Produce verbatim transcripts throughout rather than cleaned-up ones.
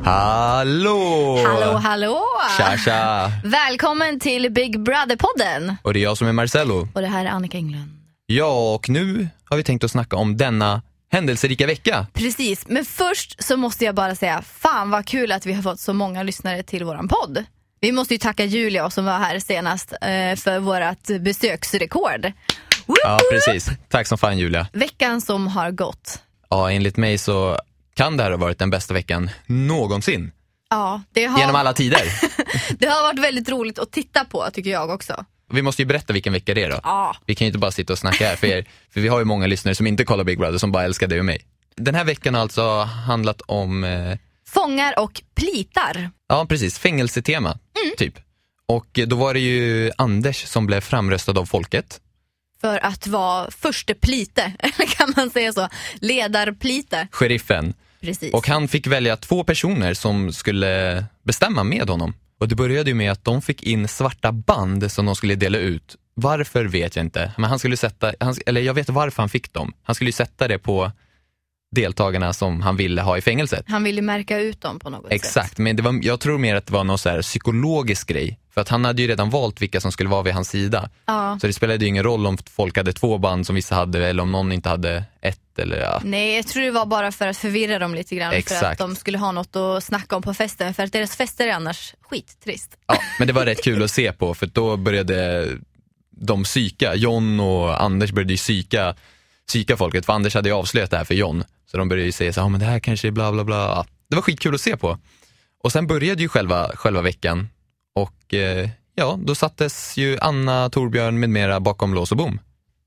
Hallå! Hallå, hallå! Tja, tja! Välkommen till Big Brother-podden. Och det är jag som är Marcello. Och det här är Annika Englund. Ja, och nu har vi tänkt att snacka om denna händelserika vecka. Precis, men först så måste jag bara säga, fan vad kul att vi har fått så många lyssnare till våran podd. Vi måste ju tacka Julia som var här senast eh, för vårat besöksrekord. Woop! Ja, precis. Tack som fan, Julia. Veckan som har gått. Ja, enligt mig så kan det här ha varit den bästa veckan någonsin. Ja, det har... Genom alla tider. Det har varit väldigt roligt att titta på, tycker jag också. Vi måste ju berätta vilken vecka det är då. Ja. Vi kan ju inte bara sitta och snacka här för er. För vi har ju många lyssnare som inte kollar Big Brother, som bara älskar dig och mig. Den här veckan har alltså handlat om... Eh... Fångar och plitar. Ja, precis. Fängelsetema, mm. typ. Och då var det ju Anders som blev framröstad av folket. För att vara förste plite, eller kan man säga så? Ledarplite. Sheriffen. Precis. Och han fick välja två personer som skulle bestämma med honom. Och det började ju med att de fick in svarta band som de skulle dela ut. Varför vet jag inte. Men han skulle sätta, han, eller jag vet varför han fick dem. Han skulle ju sätta det på deltagarna som han ville ha i fängelset. Han ville märka ut dem på något Exakt, sätt. Exakt, men det var, jag tror mer att det var någon så här psykologisk grej. För att han hade ju redan valt vilka som skulle vara vid hans sida. Ja. Så det spelade ju ingen roll om folk hade två band som vissa hade, eller om någon inte hade ett. Eller, ja. Nej, jag tror det var bara för att förvirra dem lite grann. Exakt. För att de skulle ha något att snacka om på festen. För att deras fester är annars skittrist. Ja, men det var rätt kul att se på. För då började de psyka. John och Anders började ju psyka, psyka folket. För Anders hade ju avslöjat det här för John. Så de började ju säga så här, ah, men det här kanske är bla bla bla. Det var skitkul att se på. Och sen började ju själva, själva veckan. Och eh, ja, då sattes ju Anna, Torbjörn med mera bakom lås och bom.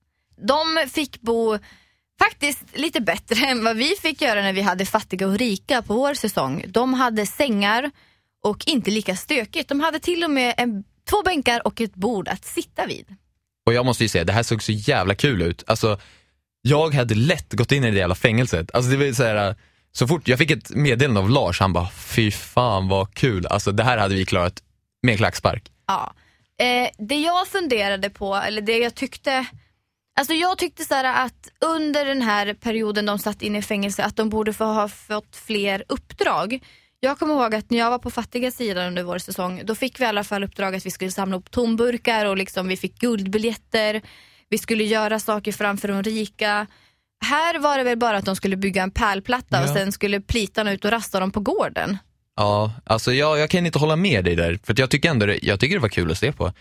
De fick bo faktiskt lite bättre än vad vi fick göra när vi hade fattiga och rika på vår säsong. De hade sängar och inte lika stökigt. De hade till och med en, två bänkar och ett bord att sitta vid. Och jag måste ju säga, det här såg så jävla kul ut. Alltså, jag hade lätt gått in i det jävla fängelset. Alltså det var så här, så fort jag fick ett meddelande av Lars, han bara, fy fan vad kul. Alltså det här hade vi klarat med klackspark. Ja, eh, det jag funderade på, eller det jag tyckte, alltså jag tyckte så här att under den här perioden de satt in i fängelse att de borde få ha fått fler uppdrag. Jag kommer ihåg att när jag var på fattiga sidan under vår säsong, då fick vi i alla fall uppdrag att vi skulle samla upp tomburkar och liksom vi fick guldbiljetter. Vi skulle göra saker framför de rika. Här var det väl bara att de skulle bygga en pärlplatta, ja. Och sen skulle plitarna ut och rasta dem på gården. Ja, alltså jag, jag kan inte hålla med dig där. För att jag tycker ändå det, jag tycker det var kul att se på. Eh,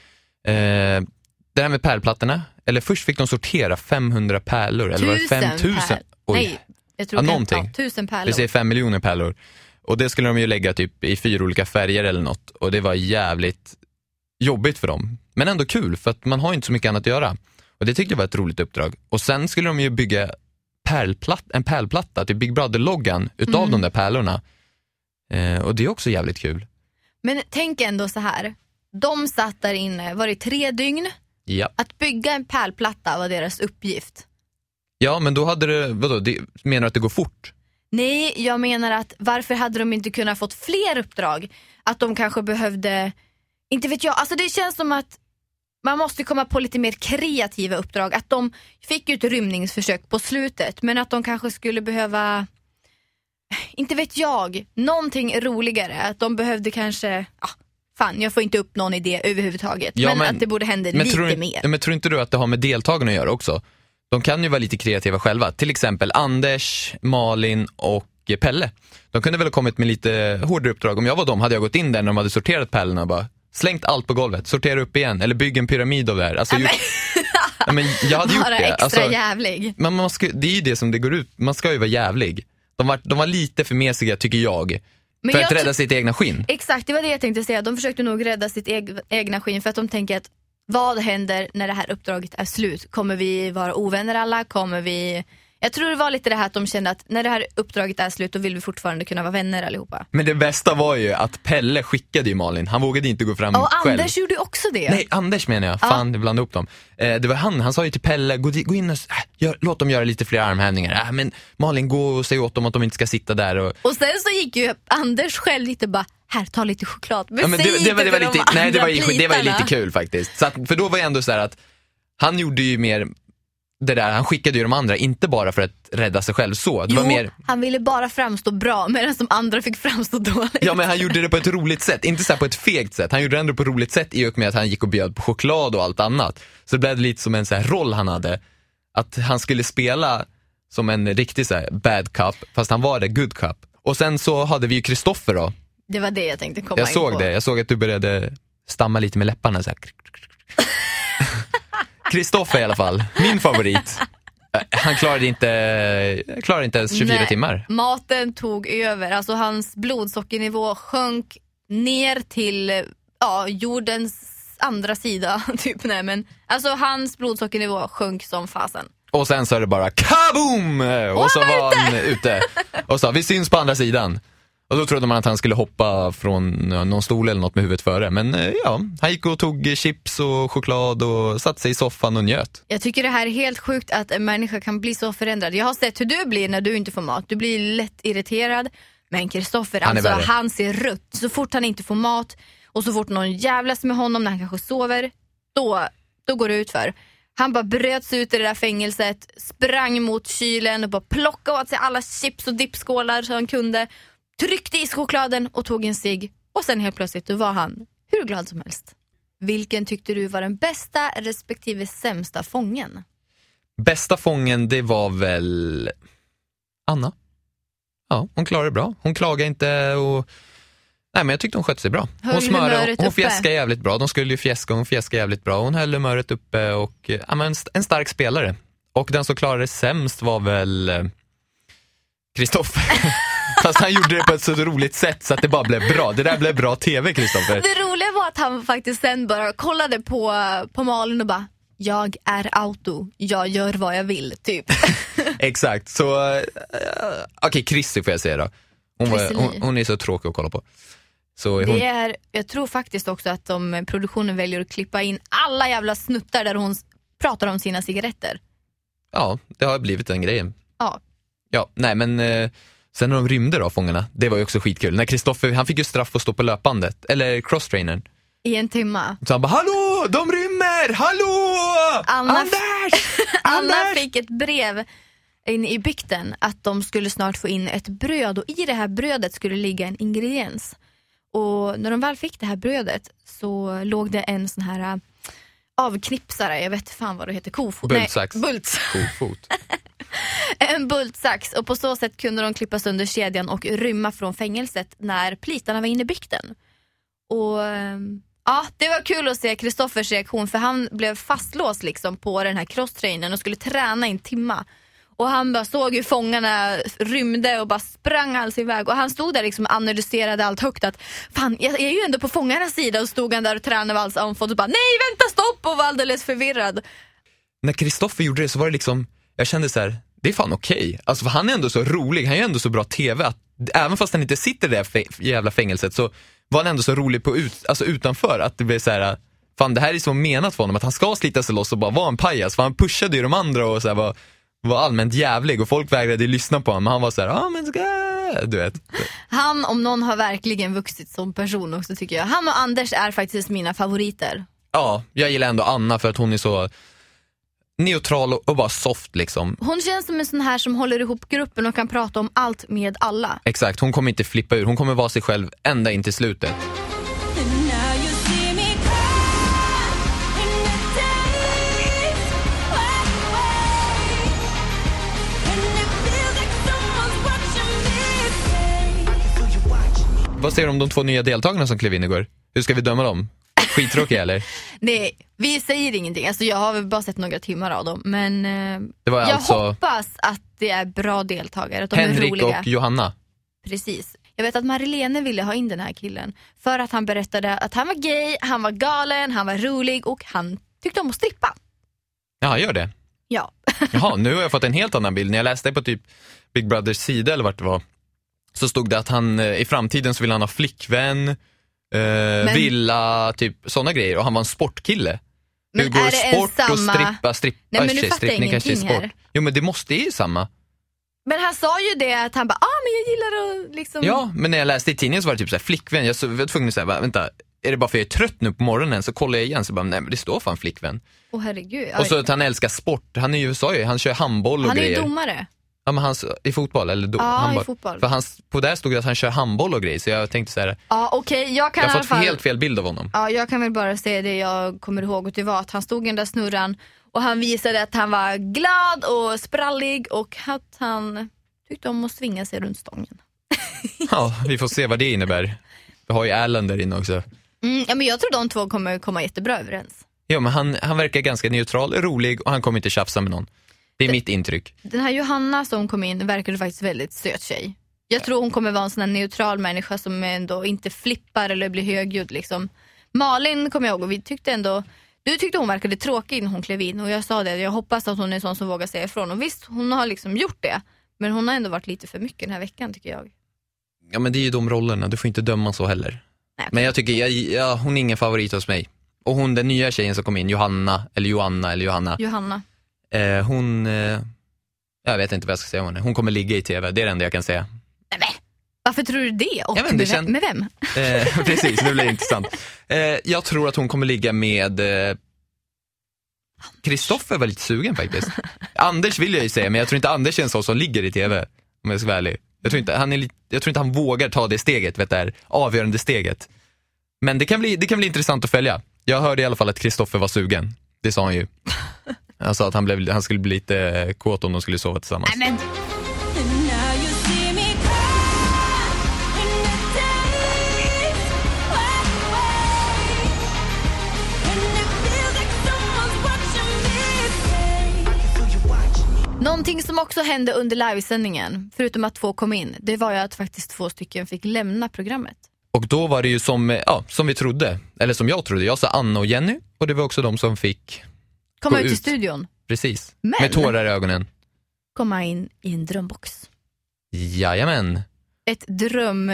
det här med pärlplattorna. Eller först fick de sortera femhundra pärlor. Eller var det fem tusen? Nej, jag tror ja, att någonting. Ja, tusen pärlor. Vi säger fem miljoner pärlor. Och det skulle de ju lägga typ i fyra olika färger eller något. Och det var jävligt jobbigt för dem. Men ändå kul, för att man har inte så mycket annat att göra. Och det tyckte jag var ett roligt uppdrag. Och sen skulle de ju bygga pärlplatt, en pärlplatta till Big Brother-loggan utav mm. de där pärlorna. Eh, och det är också jävligt kul. Men tänk ändå så här. De satt där inne, var det tre dygn? Ja. Att bygga en pärlplatta var deras uppgift. Ja, men då hade det, vadå, det, menar du att det går fort? Nej, jag menar att varför hade de inte kunnat fått fler uppdrag? Att de kanske behövde, inte vet jag, alltså det känns som att man måste komma på lite mer kreativa uppdrag. Att de fick ju ett rymningsförsök på slutet, men att de kanske skulle behöva, inte vet jag, någonting roligare. Att de behövde kanske, ah, fan, jag får inte upp någon idé överhuvudtaget. Ja, men, men att det borde hända lite tror, mer. Men tror inte du att det har med deltagarna att göra också? De kan ju vara lite kreativa själva. Till exempel Anders, Malin och Pelle. De kunde väl ha kommit med lite hårdare uppdrag. Om jag var dem hade jag gått in där när de hade sorterat pärlorna och bara slängt allt på golvet, sortera upp igen. Eller bygga en pyramid av det här. Alltså, ja, men... gjort... ja, men jag hade gjort bara det. extra alltså, jävlig. Men man ska, det är ju det som det går ut. Man ska ju vara jävlig. De var, de var lite för mesiga, tycker jag. Men för jag att rädda sitt egna skinn. Exakt, det var det jag tänkte säga. De försökte nog rädda sitt eg- egna skinn för att de tänker att vad händer när det här uppdraget är slut? Kommer vi vara ovänner alla? Kommer vi... Jag tror det var lite det här att de kände att när det här uppdraget är slut då vill vi fortfarande kunna vara vänner allihopa. Men det bästa var ju att Pelle skickade ju Malin. Han vågade inte gå fram och själv. Och Anders gjorde också det. Nej, Anders menar jag. Fan, ja. Blandade upp dem. Eh, det var han, han sa ju till Pelle, gå, gå in och äh, gör, låt dem göra lite fler armhävningar. Äh, men Malin, gå och säg åt dem att de inte ska sitta där. Och, och sen så gick ju Anders själv lite bara, här, ta lite choklad. Men ja, men det, det, det, var, det var lite, nej, det var, plitarna. det var ju lite kul faktiskt. Så att, för då var jag ändå så här att han gjorde ju mer det där, han skickade ju de andra inte bara för att rädda sig själv så. Det jo, var mer... han ville bara framstå bra medan de andra fick framstå dåligt. Ja, men han gjorde det på ett roligt sätt, inte så här på ett fegt sätt. Han gjorde det ändå på ett roligt sätt i och med att han gick och bjöd på choklad och allt annat. Så det blev lite som en så här roll han hade. Att han skulle spela som en riktig så här bad cop, fast han var det good cop. Och sen så hade vi ju Kristoffer då. Det var det jag tänkte komma Jag in såg på. det, jag såg att du började stamma lite med läpparna så här. Kristoffer i alla fall, min favorit. Han klarade inte, klarade inte ens tjugofyra Nej, timmar. Maten tog över, alltså hans blodsockernivå sjönk ner till ja, jordens andra sida typ. Nej, men alltså hans blodsockernivå sjönk som fasen. Och sen så är det bara kaboom! Och, och så var han ute. Och så vi syns på andra sidan. Och då trodde man att han skulle hoppa från någon stol eller något med huvudet före. Men ja, han gick och tog chips och choklad och satt sig i soffan och njöt. Jag tycker det här är helt sjukt att en människa kan bli så förändrad. Jag har sett hur du blir när du inte får mat. Du blir lätt irriterad. Men Kristoffer, Han är alltså värre. han ser rött. Så fort han inte får mat och så fort någon jävlas med honom när han kanske sover, då, då går det ut för. Han bara bröts ut i det där fängelset, sprang mot kylen och bara plockade åt sig alla chips och dippskålar så han kunde. Tryckte i chokladen och tog en cigg. Och sen helt plötsligt då var han hur glad som helst. Vilken tyckte du var den bästa respektive sämsta fången? Bästa fången, det var väl Anna. Ja, hon klarade det bra. Hon klagade inte och... Nej, men jag tyckte hon skötte sig bra. Hon Höll smörade, humöret hon uppe. fjäskade jävligt bra. De skulle ju fjäska, hon fjäskade jävligt bra. Hon höll humöret uppe och ja, men en stark spelare. Och den som klarade det sämst var väl Kristoffer. Fast han gjorde det på ett så roligt sätt så att det bara blev bra. Det där blev bra tv, Kristoffer. Det roliga var att han faktiskt sen bara kollade på, på Malin och bara, jag är auto, jag gör vad jag vill, typ. Exakt, så uh, okej, okay, Chrissy får jag säga då. Hon, var, hon, hon är så tråkig att kolla på. Så hon... Det är, jag tror faktiskt också att de, produktionen väljer att klippa in alla jävla snuttar där hon pratar om sina cigaretter. Ja, det har blivit en grej. Ja. Ja, nej men uh, sen när de rymde då, fångarna, det var ju också skitkul. När Kristoffer, han fick ju straff att stå på löpandet, eller crosstrainern. I en timma. Så han bara, hallå, de rymmer, hallå! Anna, Anders! Anna Anders! fick ett brev in i bykten att de skulle snart få in ett bröd och i det här brödet skulle ligga en ingrediens. Och när de väl fick det här brödet så låg det en sån här uh, avknipsare, jag vet fan vad det heter, kofot. Bultsax. Nej, bults. Kofot. En bultsax, och på så sätt kunde de klippa sönder kedjan och rymma från fängelset när plitarna var inne i bykten. Och um, ja, det var kul att se Kristoffers reaktion, för han blev fastlåst liksom på den här crosstrainern och skulle träna i en timma. Och han bara såg hur fångarna rymde och bara sprang alls iväg. Och han stod där liksom och analyserade allt högt att fan, jag är ju ändå på fångarnas sida. Och stod han där och tränade alls anfått och bara nej, vänta, stopp, och var alldeles förvirrad. När Kristoffer gjorde det så var det liksom, jag kände så här, det är fan okej. Okay. Alltså för han är ändå så rolig, han är ändå så bra tv att även fast han inte sitter i det där jävla fängelset så var han ändå så rolig på ut, alltså utanför, att det blev så här, fan det här är så menat för honom att han ska slita sig loss och bara vara en pajas, för han pushade ju de andra och så här var, var allmänt jävlig och folk vägrade lyssna på honom, men han var så här, ja ah, men ska du vet. Han om någon har verkligen vuxit som person också, tycker jag. Han och Anders är faktiskt mina favoriter. Ja, jag gillar ändå Anna för att hon är så neutral och, och bara soft liksom. Hon känns som en sån här som håller ihop gruppen och kan prata om allt med alla. Exakt, hon kommer inte flippa ur, hon kommer vara sig själv ända in till slutet. Vad säger du om de två nya deltagarna som klev in igår? Hur ska vi döma dem? Skittråkiga eller? Nej, vi säger ingenting. Alltså jag har väl bara sett några timmar av dem. Men eh, det var jag alltså hoppas att det är bra deltagare. Att de Henrik är roliga. och Johanna. Precis. Jag vet att Marilene ville ha in den här killen. För att han berättade att han var gay, han var galen, han var rolig och han tyckte om att strippa. Ja, gör det. Ja. Jaha, nu har jag fått en helt annan bild. När jag läste på typ Big Brothers sida eller vart det var, så stod det att han i framtiden så vill han ha flickvän, eh, men, villa, typ sådana grejer. Och han var en sportkille. Men Hur går är det sport samma... och strippa, strippa, Nej, men nu tjej, fattar jag strippning kanske är ingenting sport. här. Jo, men det måste ju samma. Men han sa ju det att han bara, ah men jag gillar att liksom... Ja, men när jag läste i tidningen så var det typ så här, flickvän, jag så- var tvungen att säga, vänta, är det bara för jag är trött nu på morgonen, så kollar jag igen så bara, nej men det står fan flickvän. Åh herregud. Och så att han älskar sport. Han är ju, sa ju, han kör handboll och han grejer. Han är ju domare. Ja, men hans, i fotboll eller do, ja, handboll. i fotboll. För hans, på där stod det att han kör handboll och grejer, så jag tänkte så här. Ja, okej, okay. jag kan jag har i alla fått fall, helt fel bild av honom. Ja, jag kan väl bara säga det jag kommer ihåg, och det var att han stod i den där snurran och han visade att han var glad och sprallig och att han tyckte om att svinga sig runt stången. Ja, vi får se vad det innebär. Vi har ju Alan där inne också. Mm, ja, men jag tror de två kommer komma jättebra överens. Ja, men han, han verkar ganska neutral, rolig och han kommer inte tjafsa med någon. Det är det, mitt intryck. Den här Johanna som kom in verkar faktiskt väldigt söt tjej. Jag tror hon kommer vara en sån här neutral människa som ändå inte flippar eller blir högljudd liksom. Malin kommer jag ihåg, och vi tyckte ändå, du tyckte hon verkade tråkig när hon klev in, och jag sa det, jag hoppas att hon är sån som vågar säga ifrån, och visst, hon har liksom gjort det, men hon har ändå varit lite för mycket den här veckan tycker jag. Ja, men det är ju de rollerna, du får inte döma så heller. Nej. Men jag tycker, jag, ja, hon är ingen favorit hos mig. Och hon, den nya tjejen som kom in, Johanna, eller Johanna, eller Johanna. Johanna. Eh, hon, eh, jag vet inte vad jag ska säga om henne. Hon kommer ligga i tv, det är det enda jag kan säga. Nej, men varför tror du det? Och vet, det med, känd... med vem? Eh, precis, det blir intressant. Eh, jag tror att hon kommer ligga med Kristoffer eh, var lite sugen faktiskt. Anders vill jag ju säga, men jag tror inte Anders är en sån som ligger i tv, om jag ska vara ärlig. Jag tror inte han, är li- jag tror inte han vågar ta det steget, vet du, avgörande steget. Men det kan bli, det kan bli intressant att följa. Jag hörde i alla fall att Kristoffer var sugen. Det sa han ju. Han sa att han, blev, han skulle bli lite kåt om de skulle sova tillsammans. Nej, men... Någonting som också hände under livesändningen, förutom att två kom in, det var ju att faktiskt två stycken fick lämna programmet. Och då var det ju som, ja, som vi trodde, eller som jag trodde. Jag sa Anna och Jenny, och det var också de som fick komma ut i studion. Precis, men med tårar i ögonen. Komma in i en drömbox. Jajamän. Ett dröm,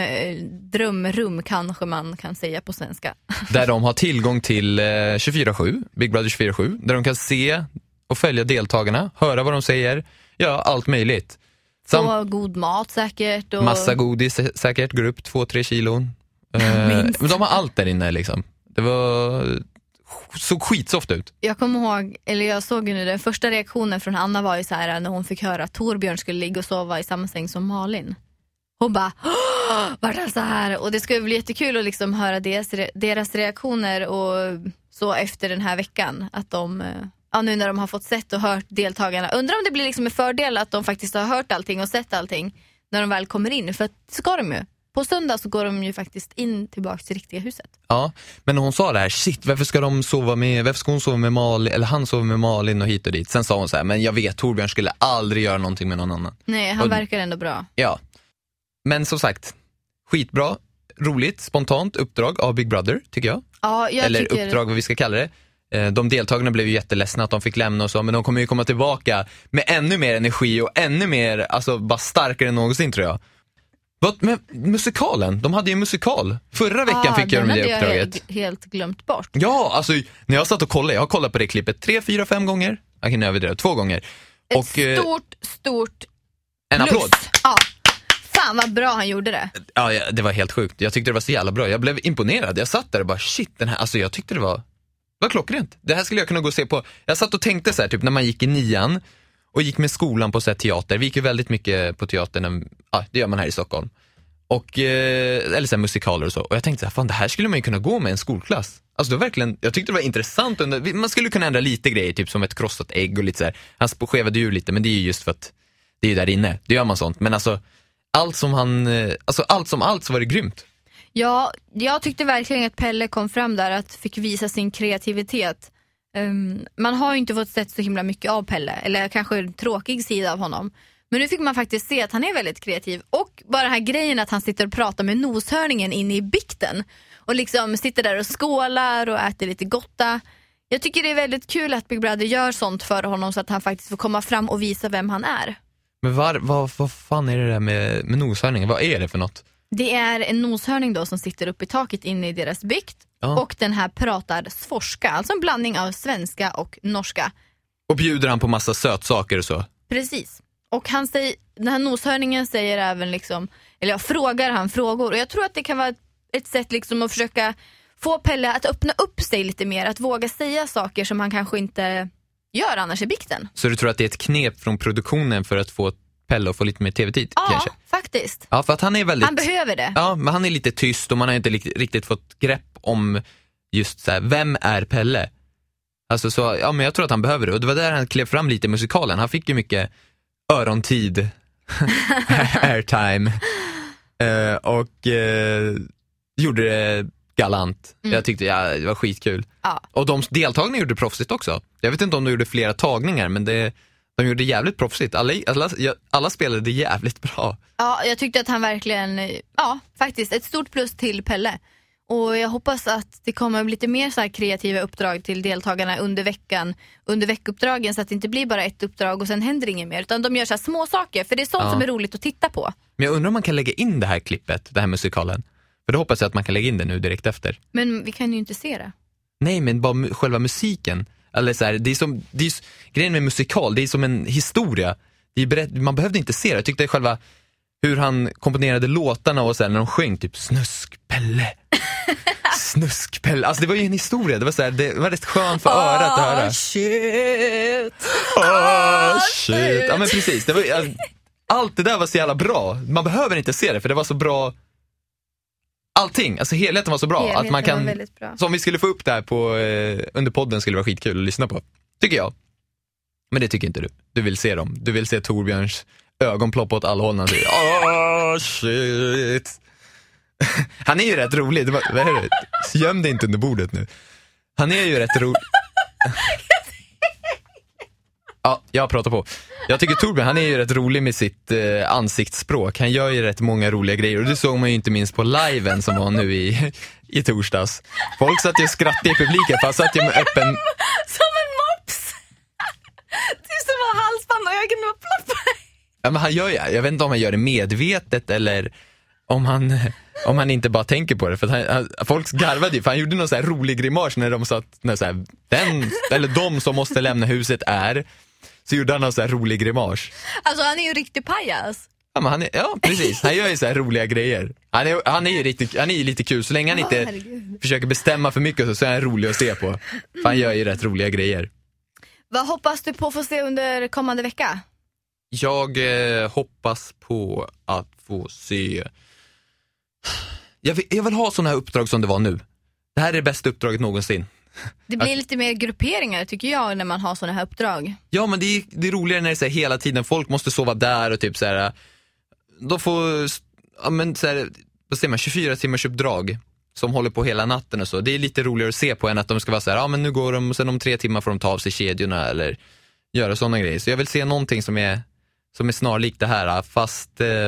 drömrum kanske man kan säga på svenska. Där de har tillgång till eh, tjugofyra sju, Big Brother tjugofyra sju. Där de kan se och följa deltagarna, höra vad de säger. Ja, allt möjligt. Sam- Få god mat säkert. Och... Massa godis säkert, går upp två, tre kilon. eh, Men de har allt där inne liksom. Det var... såg skitsoft ut. Jag kommer ihåg, eller jag såg ju nu, den första reaktionen från Anna var ju så här när hon fick höra att Torbjörn skulle ligga och sova i samma säng som Malin. Hon bara, var det så här? Och det ska bli jättekul att liksom höra deras, deras reaktioner och så efter den här veckan. Att de, ja, nu när de har fått sett och hört deltagarna. Undrar om det blir liksom en fördel att de faktiskt har hört allting och sett allting när de väl kommer in. För att det ska de ju. På söndag så går de ju faktiskt in tillbaka till riktiga huset. Ja, men hon sa det här, shit, varför ska de sova med, varför ska hon sova med Malin, eller han sova med Malin och hit och dit. Sen sa hon så här, men jag vet, Torbjörn skulle aldrig göra någonting med någon annan. Nej, han och, verkar ändå bra. Ja, men som sagt, skitbra, roligt, spontant uppdrag av Big Brother, tycker jag. Ja, jag eller tycker... uppdrag, vad vi ska kalla det. De deltagarna blev ju jätteledsna att de fick lämna och så, men de kommer ju komma tillbaka med ännu mer energi och ännu mer, alltså bara starkare än någonsin, tror jag. Vad med musikalen? De hade ju en musikal. Förra veckan ah, fick jag med det uppdraget. Den hade jag helt glömt bort. Ja, alltså när jag satt och kollade, jag har kollat på det klippet tre, fyra, fem gånger. Jag kan överdriva, två gånger. Ett och, stort, stort En plus. applåd. Ja, fan vad bra han gjorde det. Ja, ja, det var helt sjukt. Jag tyckte det var så jävla bra. Jag blev imponerad. Jag satt där och bara, shit, den här, alltså jag tyckte det var, det var klockrent. Det här skulle jag kunna gå och se på. Jag satt och tänkte så här, typ när man gick i nian och gick med skolan på så här teater. Vi gick ju väldigt mycket på teatern, ja, det gör man här i Stockholm. Och, eller så här musikaler och så. Och jag tänkte så här, fan, det här skulle man ju kunna gå med en skolklass. Alltså det var verkligen, jag tyckte det var intressant. Under, man skulle kunna ändra lite grejer, typ som ett krossat ägg och lite så här. Han skevade ju lite, men det är ju just för att det är ju där inne. Det gör man sånt. Men alltså, allt som han, alltså allt som allt så var det grymt. Ja, jag tyckte verkligen att Pelle kom fram där, att fick visa sin kreativitet. Um, man har ju inte fått sett så himla mycket av Pelle, eller kanske en tråkig sida av honom. Men nu fick man faktiskt se att han är väldigt kreativ. Och bara den här grejen att han sitter och pratar med noshörningen inne i bikten. Och liksom sitter där och skålar och äter lite gotta. Jag tycker det är väldigt kul att Big Brother gör sånt för honom så att han faktiskt får komma fram och visa vem han är. Men var, vad, vad fan är det där med, med noshörningen? Vad är det för något? Det är en noshörning då som sitter uppe i taket inne i deras bikt. Ja. Och den här pratar svorska, alltså en blandning av svenska och norska. Och bjuder han på massa sötsaker och så? Precis. Och han säger, den här noshörningen säger även liksom, eller jag frågar han frågor. Och jag tror att det kan vara ett sätt liksom att försöka få Pelle att öppna upp sig lite mer, att våga säga saker som han kanske inte gör annars i bikten. Så du tror att det är ett knep från produktionen för att få Pelle att få lite mer tv-tid? Ja, kanske? faktiskt. Ja, för att han är väldigt... Han behöver det. Ja, men han är lite tyst och man har inte riktigt fått grepp om just så här, vem är Pelle? Alltså så, ja men jag tror att han behöver det. Och det var där han klev fram lite i musikalen. Han fick ju mycket örontid, airtime. Uh, och uh, gjorde det galant. Mm. Jag tyckte ja, det var skitkul. Ja. Och de deltagarna gjorde proffsigt också. Jag vet inte om de gjorde flera tagningar, men det, de gjorde jävligt proffsigt. Alla, alla, alla spelade det jävligt bra. Ja, jag tyckte att han verkligen, ja faktiskt, ett stort plus till Pelle. Och jag hoppas att det kommer lite mer så här kreativa uppdrag till deltagarna under veckan, under veckuppdragen, så att det inte blir bara ett uppdrag och sen händer inget mer, utan de gör så här små saker, för det är sånt ja. som är roligt att titta på. Men jag undrar om man kan lägga in det här klippet, det här musikalen. För då hoppas jag att man kan lägga in det nu direkt efter. Men vi kan ju inte se det. Nej, men bara mu- själva musiken. Eller så här, det är som, det är, grejen med musikal, det är som en historia. Det är berätt, man behövde inte se det. Jag tyckte själva hur han komponerade låtarna och så här, när de sjöng typ Snuskpelle. Snuskpelle. Alltså det var ju en historia. Det var så här, det var rätt skönt för örat att höra. Åh shit. Åh shit. Ja men precis. Det var, allt det där var så jävla bra. Man behöver inte se det, för det var så bra. Allting, alltså helheten var så bra. Helheten att man kan, var väldigt bra. så om vi skulle få upp det här på, eh, under podden skulle det vara skitkul att lyssna på. Tycker jag. Men det tycker inte du. Du vill se dem. Du vill se Torbjörns ögon ploppa åt alla håll. Han säger, åh shit. Han är ju rätt rolig. Det var, vad är det? Göm dig inte under bordet nu. Han är ju rätt rolig. Ja, jag pratar på. Jag tycker Torbjörn, han är ju rätt rolig med sitt eh, ansiktsspråk. Han gör ju rätt många roliga grejer. Och det såg man ju inte minst på liven som var nu i, i torsdags. Folk satt ju och skrattade i publiken, för han satt ju med öppen... Som en mops! Det är som att halsband och ögonen var ploppar. Ja, men han gör ju, jag vet inte om han gör det medvetet eller om han, om han inte bara tänker på det. För att han, folk garvade ju, för han gjorde någon så här rolig grimas när de satt, när så här, den, eller de som måste lämna huset är... Så gjorde han någon så här rolig grimas. Alltså han är ju riktigt pajas. Ja, men han är, ja precis, han gör ju så här roliga grejer. Han är, han är ju riktigt, han är ju lite kul. Så länge han inte oh, herregud. försöker bestämma för mycket så, så är han rolig att se på. För han gör ju rätt roliga grejer. Vad hoppas du på att få se under kommande vecka? Jag eh, hoppas på att få se... Jag vill, jag vill ha sådana här uppdrag som det var nu. Det här är det bästa uppdraget någonsin. Det blir lite mer grupperingar tycker jag när man har såna här uppdrag. Ja, men det är, det är roligare när det är så här, hela tiden folk måste sova där och typ så här, då får ja, men så här, vad säger man, tjugofyra timmars uppdrag som håller på hela natten och så. Det är lite roligare att se på än att de ska vara så här, ja men nu går de, sen om tre timmar får de ta av sig kedjorna eller göra sådana grejer. Så jag vill se någonting som är som är snarlikt det här, fast eh,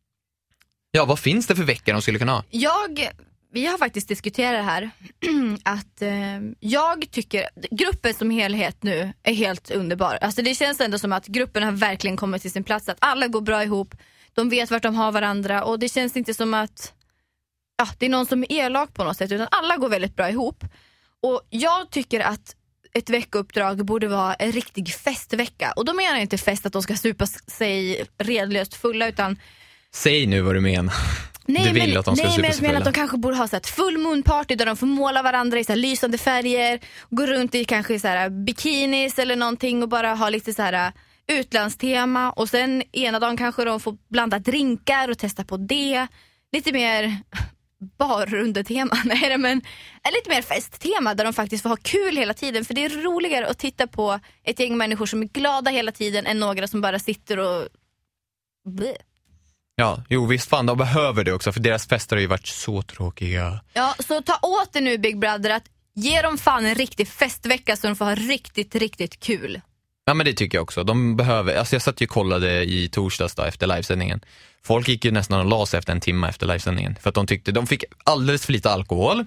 ja, vad finns det för veckor de skulle kunna ha? Jag Vi har faktiskt diskuterat det här att eh, jag tycker gruppen som helhet nu är helt underbar. Alltså det känns ändå som att gruppen har verkligen kommit till sin plats, att alla går bra ihop, de vet vart de har varandra och det känns inte som att ja, det är någon som är elak på något sätt, utan alla går väldigt bra ihop. Och jag tycker att ett veckuppdrag borde vara en riktig festvecka, och då menar jag inte fest att de ska supa sig redlöst fulla, utan säg nu vad du menar. Nej, du vill men, att de ska nej, men jag menar att de kanske borde ha så ett full moon party där de får måla varandra i så här lysande färger, gå runt i kanske så här bikinis eller någonting och bara ha lite så här utlandstema, och sen ena dagen kanske de får blanda drinkar och testa på det. Lite mer barrundetema, nej men lite mer festtema där de faktiskt får ha kul hela tiden, för det är roligare att titta på ett gäng människor som är glada hela tiden än några som bara sitter och bleh. Ja, jo visst fan, de behöver det också, för deras fester har ju varit så tråkiga. Ja, så ta åt det nu Big Brother, att ge dem fan en riktig festvecka så de får ha riktigt, riktigt kul. Ja, men det tycker jag också. De behöver, alltså jag satt ju och kollade i torsdags då, efter livesändningen. Folk gick ju nästan och la sig efter en timme efter livesändningen, för att de tyckte, de fick alldeles för lite alkohol.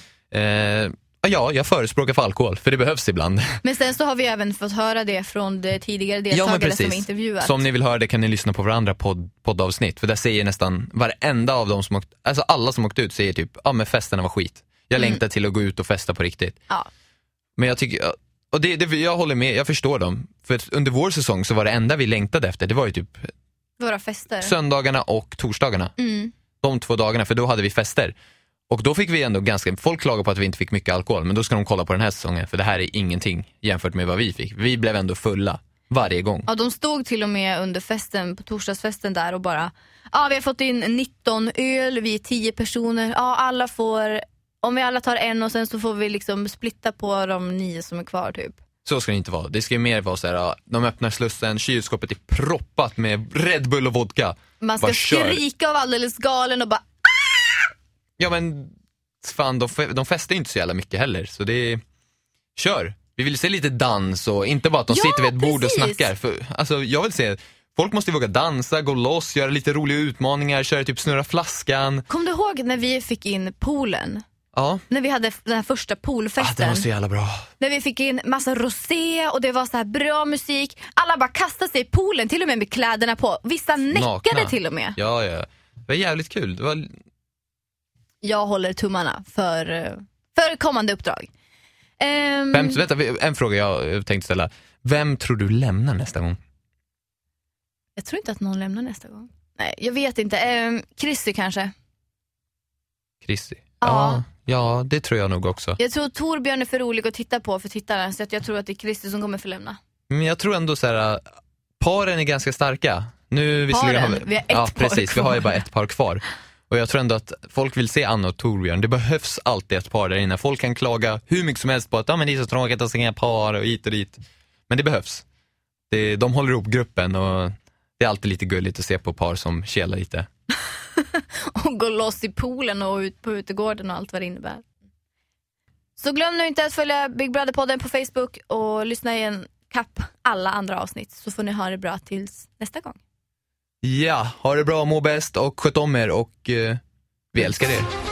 Eh... Ja, jag förespråkar för alkohol, för det behövs ibland. Men sen så har vi även fått höra det från de tidigare deltagare ja, som intervjuat. Så om ni vill höra det kan ni lyssna på varandra podd, poddavsnitt. För där säger nästan varenda av dem som åkt, alltså alla som åkt ut säger typ, ja men festerna var skit. Jag mm. längtar till att gå ut och festa på riktigt. Ja. Men jag tycker, och det, det, jag håller med, jag förstår dem. För under vår säsong så var det enda vi längtade efter, det var ju typ våra fester. Söndagarna och torsdagarna. Mm. De två dagarna, för då hade vi fester. Och då fick vi ändå ganska, folk klagar på att vi inte fick mycket alkohol, men då ska de kolla på den här säsongen, för det här är ingenting jämfört med vad vi fick. Vi blev ändå fulla varje gång. Ja, de stod till och med under festen, på torsdagsfesten där och bara, ja vi har fått in nitton öl, vi är tio personer, ja alla får, om vi alla tar en och sen så får vi liksom splitta på de nio som är kvar typ. Så ska det inte vara. Det ska ju mer vara så här, ja, de öppnar slussen, kylskåpet är proppat med Red Bull och vodka. Man ska bara skrika kör. av alldeles galen och bara Ja men fan, de, fe- de festar inte så jävla mycket heller, så det är, kör. Vi vill se lite dans och inte bara att de Ja, sitter vid ett bord och precis. snackar. För, alltså jag vill se, folk måste våga dansa, gå loss, göra lite roliga utmaningar, köra typ snurra flaskan. Kom du ihåg när vi fick in poolen? Ja, När vi hade den här första ah, poolfesten. det var så jävla bra. När vi fick in massa rosé och det var så här bra musik. Alla bara kastade sig i poolen, till och med med kläderna på. Vissa näckade Nakna. till och med. Ja, ja. Det var jävligt kul. Det var... Jag håller tummarna för, för kommande uppdrag. Um, Vem, vänta, en fråga jag tänkte ställa. Vem tror du lämnar nästa gång? Jag tror inte att någon lämnar nästa gång. Nej, jag vet inte. Um, Chrissy kanske. Chrissy? Ja. ja. Ja, det tror jag nog också. Jag tror Torbjörn är för rolig att titta på för tittarna, så att jag tror att det är Chrissy som kommer få lämna. Men jag tror ändå så här, paren är ganska starka. Nu visserligen Paren? har Vi har ett ja, par precis, kvar. vi har ju bara ett par kvar. Och jag tror ändå att folk vill se Anna och Torbjörn. Det behövs alltid ett par där inne. Folk kan klaga hur mycket som helst på att ja, men det är så tråkigt att se inga par och hit och dit. Men det behövs. Det, de håller ihop gruppen och det är alltid lite gulligt att se på par som kelar lite. Och gå loss i poolen och ut på utegården och allt vad det innebär. Så glöm nu inte att följa Big Brother-podden på Facebook och lyssna igen kapp alla andra avsnitt, så får ni ha det bra tills nästa gång. Ja, ha det bra, må bäst och sköt om er och eh, vi älskar er.